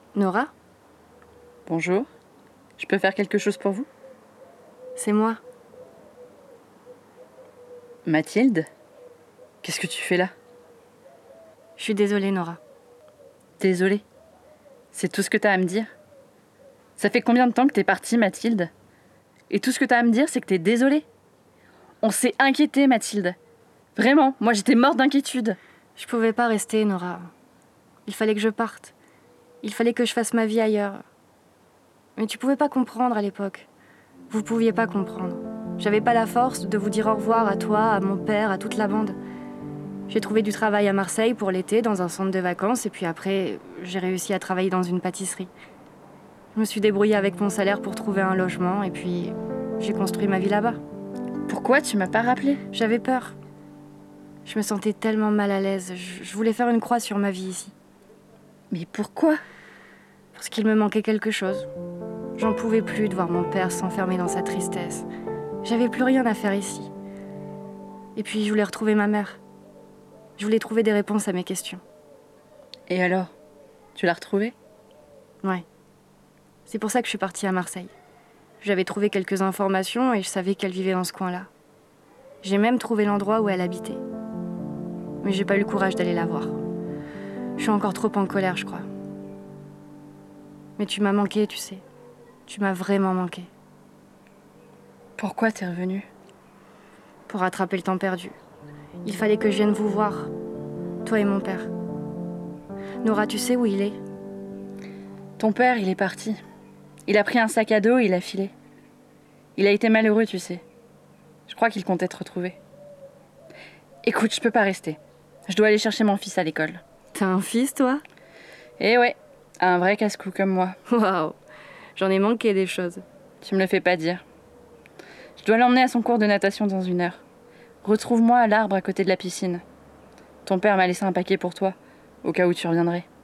Nora, Bonjour. Je peux faire quelque chose pour vous? c'est moi. Mathilde? Qu'est-ce que tu fais là? Je suis désolée, Nora. Désolée. C'est tout ce que t'as à me dire? Ça fait combien de temps que t'es partie, Mathilde? Et tout ce que t'as à me dire, c'est que t'es désolée? On s'est inquiété, Mathilde. Vraiment, moi j'étais morte d'inquiétude. Je pouvais pas rester, Nora. Il fallait que je parte. Il fallait que je fasse ma vie ailleurs. Mais tu pouvais pas comprendre à l'époque. Vous pouviez pas comprendre. J'avais pas la force de vous dire au revoir à toi, à mon père, à toute la bande. J'ai trouvé du travail à Marseille pour l'été dans un centre de vacances et puis après, j'ai réussi à travailler dans une pâtisserie. Je me suis débrouillée avec mon salaire pour trouver un logement et puis j'ai construit ma vie là-bas. Pourquoi tu m'as pas rappelé? J'avais peur. Je me sentais tellement mal à l'aise. Je voulais faire une croix sur ma vie ici. Mais pourquoi? Parce qu'il me manquait quelque chose. J'en pouvais plus de voir mon père s'enfermer dans sa tristesse. J'avais plus rien à faire ici. Et puis je voulais retrouver ma mère. Je voulais trouver des réponses à mes questions. Et alors? Tu l'as retrouvée? Ouais. C'est pour ça que je suis partie à Marseille. J'avais trouvé quelques informations et je savais qu'elle vivait dans ce coin-là. J'ai même trouvé l'endroit où elle habitait. Mais j'ai pas eu le courage d'aller la voir. Je suis encore trop en colère, je crois. Mais tu m'as manqué, tu sais. Tu m'as vraiment manqué. Pourquoi t'es revenue? Pour rattraper le temps perdu. Il fallait que je vienne vous voir. Toi et mon père. Nora, tu sais où il est? Ton père, il est parti. Il a pris un sac à dos et il a filé. Il a été malheureux, tu sais. Je crois qu'il comptait te retrouver. Écoute, je peux pas rester. Je dois aller chercher mon fils à l'école. T'as un fils, toi? Eh ouais, un vrai casse-cou comme moi. Waouh! J'en ai manqué des choses. Tu me le fais pas dire. Je dois l'emmener à son cours de natation dans 1 heure. Retrouve-moi à l'arbre à côté de la piscine. Ton père m'a laissé un paquet pour toi, au cas où tu reviendrais.